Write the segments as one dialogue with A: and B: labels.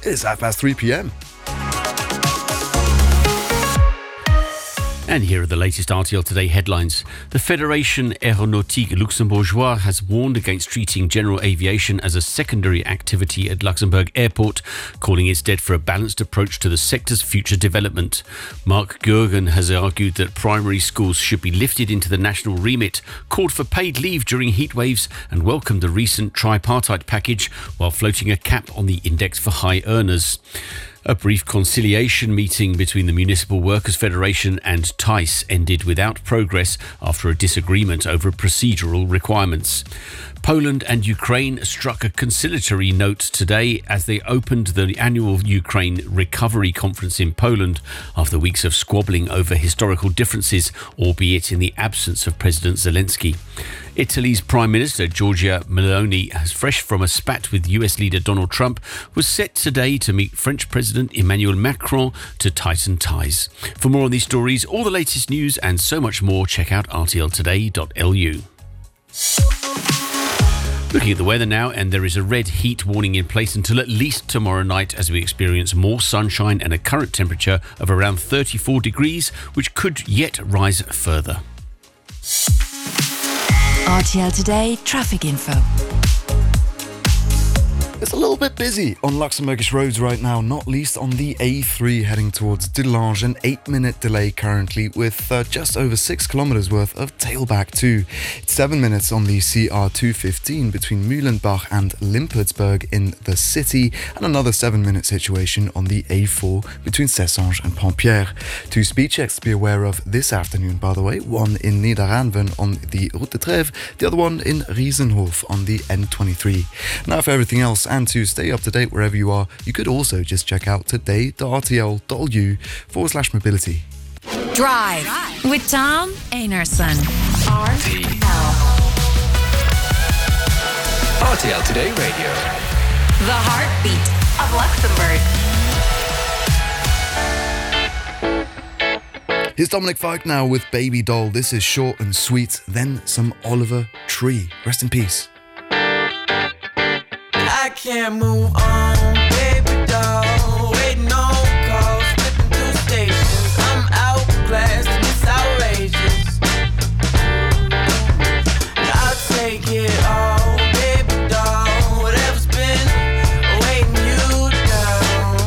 A: It's 3 p.m.
B: And here are the latest RTL Today headlines. The Fédération Aéronautique Luxembourgeoise has warned against treating general aviation as a secondary activity at Luxembourg Airport, calling instead for a balanced approach to the sector's future development. Mark Goergen has argued that primary schools should be lifted into the national remit, called for paid leave during heat waves, and welcomed the recent tripartite package while floating a cap on the index for high earners. A brief conciliation meeting between the Municipal Workers' Federation and TICE ended without progress after a disagreement over procedural requirements. Poland and Ukraine struck a conciliatory note today as they opened the annual Ukraine Recovery Conference in Poland after weeks of squabbling over historical differences, albeit in the absence of President Zelensky. Italy's Prime Minister Giorgia Meloni, fresh from a spat with US leader Donald Trump, was set today to meet French President Emmanuel Macron to tighten ties. For more on these stories, all the latest news and so much more, check out rtltoday.lu. Looking at the weather now, and there is a red heat warning in place until at least tomorrow night as we experience more sunshine and a current temperature of around 34 degrees, which could yet rise further.
C: RTL Today traffic info.
A: It's a little bit busy on Luxembourgish roads right now, not least on the A3 heading towards Delange. An 8-minute delay currently with just over 6 kilometers worth of tailback too. It's 7 minutes on the CR215 between Mühlenbach and Limpertsberg in the city, and another 7-minute situation on the A4 between Cessange and Pompierre. 2 speed checks to be aware of this afternoon, by the way. One in Niederanven on the Route de Trèves, the other one in Riesenhof on the N23. Now for everything else, and to stay up to date wherever you are, you could also just check out today.rtl.lu/mobility.
C: Drive with Tom Einarson.
D: RTL Today Radio.
C: The heartbeat of Luxembourg.
A: Here's Dominic Fike now with Baby Doll. This is short and sweet, then some Oliver Tree. Rest in peace.
E: I can't move on, baby doll. Waiting on calls, flipping through stations. I'm outclassed and it's outrageous. And I'll take it all, baby doll. Whatever's been weighing you down.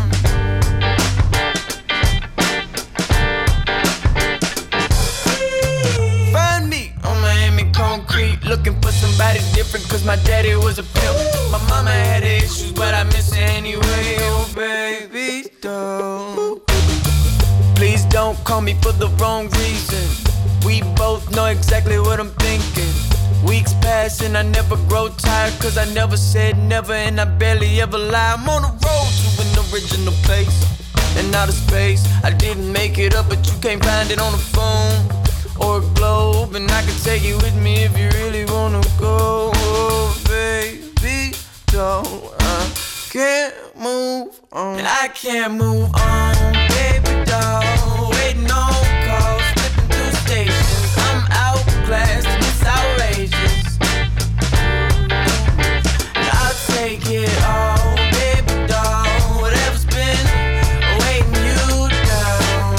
E: Find me on Miami concrete, looking for somebody different, cause my daddy was a pimp. My mama had issues, but I miss her anyway. Oh, baby, don't. Please don't call me for the wrong reason. We both know exactly what I'm thinking. Weeks pass and I never grow tired, cause I never said never and I barely ever lie. I'm on the road to an original place and out of space. I didn't make it up, but you can't find it on the phone or a globe, and I can take you with me if you really wanna go. Oh, baby, don't. I can't move on. I can't move on, baby doll. Waiting on calls, flipping through stations. I'm outclassed and it's outrageous. And I'll take it all, baby doll. Whatever's been weighing you down.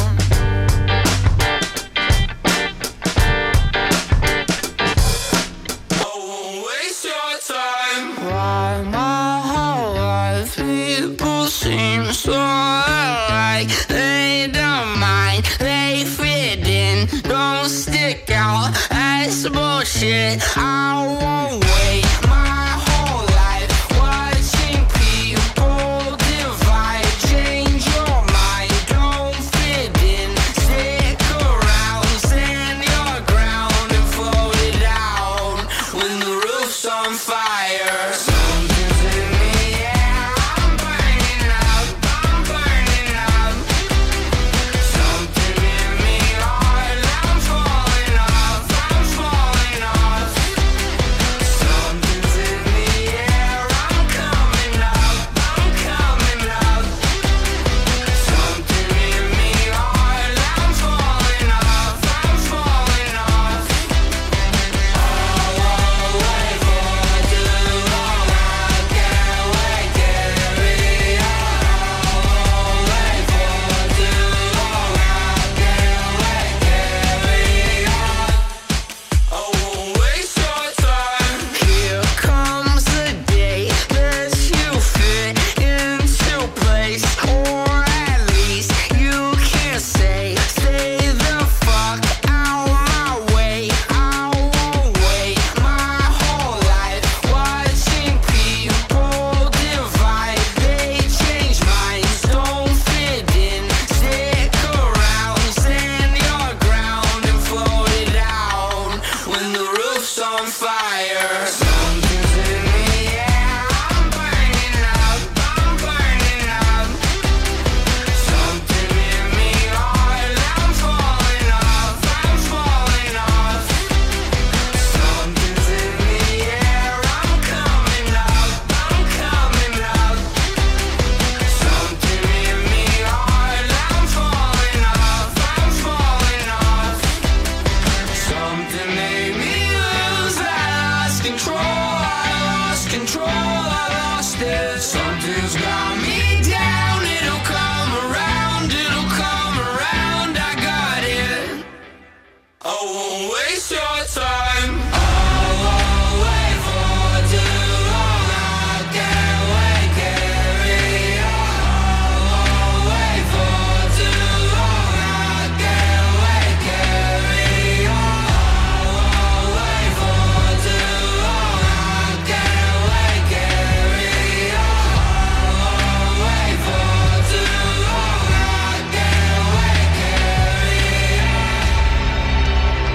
E: Don't waste your time. Why my whole life people seem so alike? They don't mind, they fit in, don't stick out. That's bullshit. I won't wait my whole life watching people divide. Change your mind, don't fit in. Stick around, stand your ground and float it out when the roof's on fire. Something's in the air, I'm burning up, I'm burning up. Something in me hard, I'm falling off, I'm falling off. Something's in on fire. Something's in the air, I'm burning up, I'm burning up. Something in me hard, I'm falling off, I'm falling off. Something's in the air, I'm coming up, I'm coming up. Something in me hard, I'm falling off, I'm falling off. Something made me lose, I lost control, I lost control, I lost it. Something's got me down, it'll come around, I got it. I won't waste your time. I won't wait for too long, I can't wait, carry on. I won't wait for too long, I can't wait, carry on. I won't wait for too long, I can't wait, carry on. I won't wait for too long, I can't wait, carry on.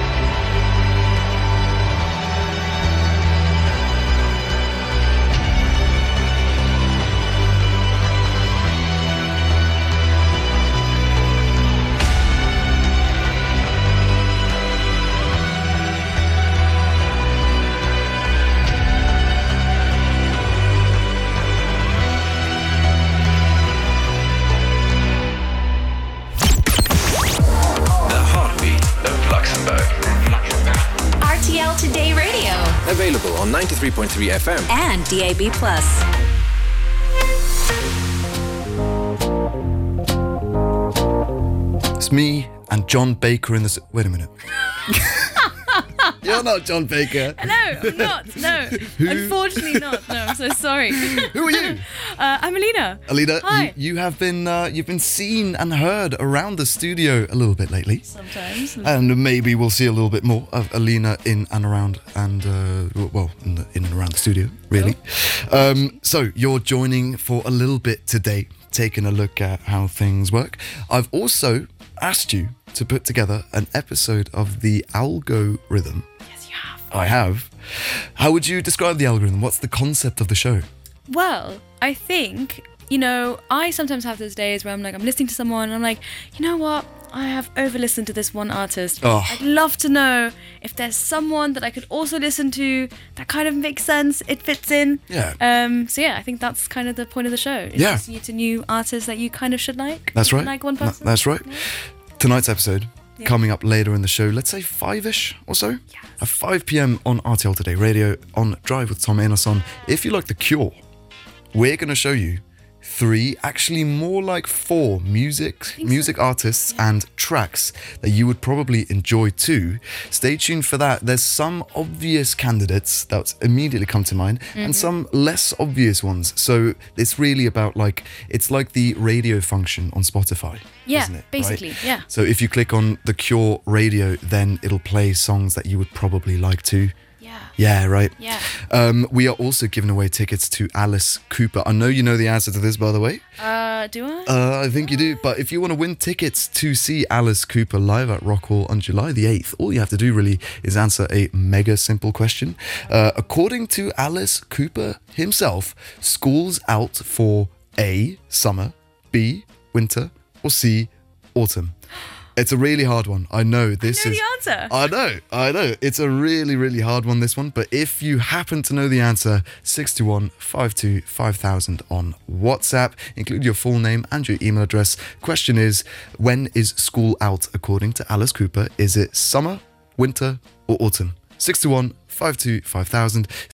D: The heartbeat of Luxembourg.
C: RTL Today Radio
D: Available on 93.3 FM.
C: and DAB+.
A: It's me and John Baker in this. Wait a minute. You're not John Baker.
F: No, I'm not. No. Unfortunately not. No, I'm so sorry.
A: Who are you?
F: I'm Alina.
A: Alina,
F: Hi.
A: you have been you've been seen and heard around the studio a little bit lately.
F: Sometimes.
A: And maybe we'll see a little bit more of Alina in and around and in and around the studio, really. So you're joining for a little bit today, taking a look at how things work. I've also asked you to put together an episode of the algorithm.
F: Yes, you have.
A: I have. How would you describe the algorithm? What's the concept of the show?
F: Well, I think, I sometimes have those days where I'm listening to someone and I'm like, you know what? I have over-listened to this one artist.
A: Oh.
F: I'd love to know if there's someone that I could also listen to that kind of makes sense, it fits in.
A: Yeah.
F: So yeah, I think that's kind of the point of the show. Is
A: Yeah.
F: listening to new artists that you kind of should like.
A: That's right.
F: Like one person.
A: That's right.
F: Yeah.
A: Tonight's episode,
F: Yeah.
A: coming up later in the show, let's say 5-ish or so.
F: Yes.
A: At 5 p.m. on RTL Today Radio on Drive with Tom Einarsson. If you like The Cure, we're going to show you 3, actually more like 4 music artists and tracks that you would probably enjoy too. Stay tuned for that. There's some obvious candidates that immediately come to mind and some less obvious ones. So it's really about it's like the radio function on Spotify.
F: Yeah,
A: isn't it?
F: basically,
A: Right?
F: yeah.
A: So if you click on The Cure Radio, then it'll play songs that you would probably like too.
F: Yeah.
A: Yeah, right.
F: Yeah.
A: We are also giving away tickets to Alice Cooper. I know you know the answer to this, by the way.
F: Do I?
A: I think you do. But if you want to win tickets to see Alice Cooper live at Rock Hall on July the 8th, all you have to do really is answer a mega simple question. According to Alice Cooper himself, school's out for A, summer, B, winter, or C, autumn. It's a really hard one. I know this
F: I know
A: is.
F: the answer.
A: I know. It's a really, really hard one, this one. But if you happen to know the answer, 621 52 5000 on WhatsApp. Include your full name and your email address. Question is, when is school out according to Alice Cooper? Is it summer, winter, or autumn? 621 52 5000.